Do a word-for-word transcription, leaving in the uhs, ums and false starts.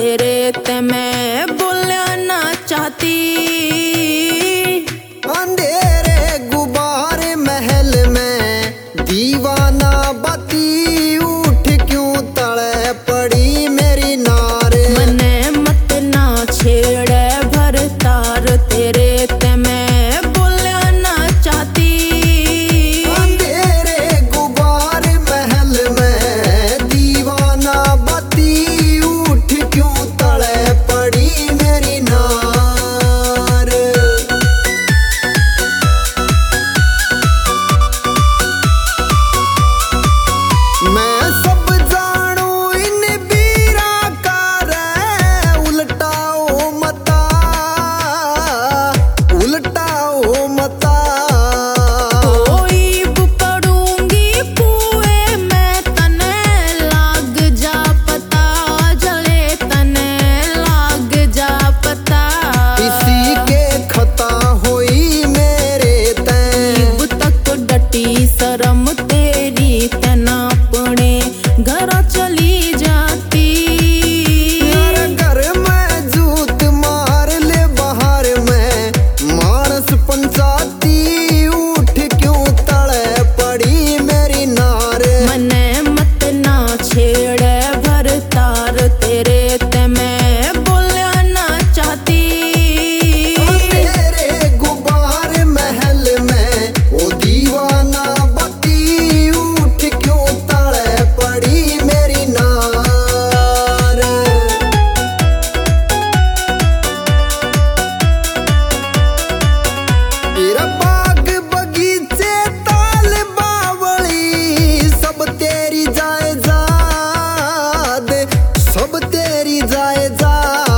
तेरे ते मैं बोलना ना चाहती। अंधेरे गुब्बारे महल में दीवाना बाती उठ क्यों तले पड़ी मेरी नार। मने मत ना छेड़े भर तार तेरे ते मैं बोलना ना चाहती। अंधेरे गुब्बारे महल में दीवाना बाती उठ क्यों तले पड़ी मेरी नार। मैं सब जानू इन बीरा का रे उल्टाओ मता उल्टाओ मता। कोई पड़ूंगी कुएं में तने लाग जा पता जले तने लाग जा पता। इसी के खता होई मेरे तैं तक डटी शर्म तेरी तना अपने घर चली जाती। यार घर में जूत मार ले बाहर में मानस पंचाती उठ क्यों तले पड़ी मेरी नार। मने मत ना छेड़े भर तार तेरे ते मैं बोलना ना चाहती। तेरे गुब्बारे महल में ओ दीवाना बाती उठ क्यों तले पड़ी मेरी नार। तेरा बाग बगीचे ताल बावली सब तेरी जायजाद सब तेरी जायजाद।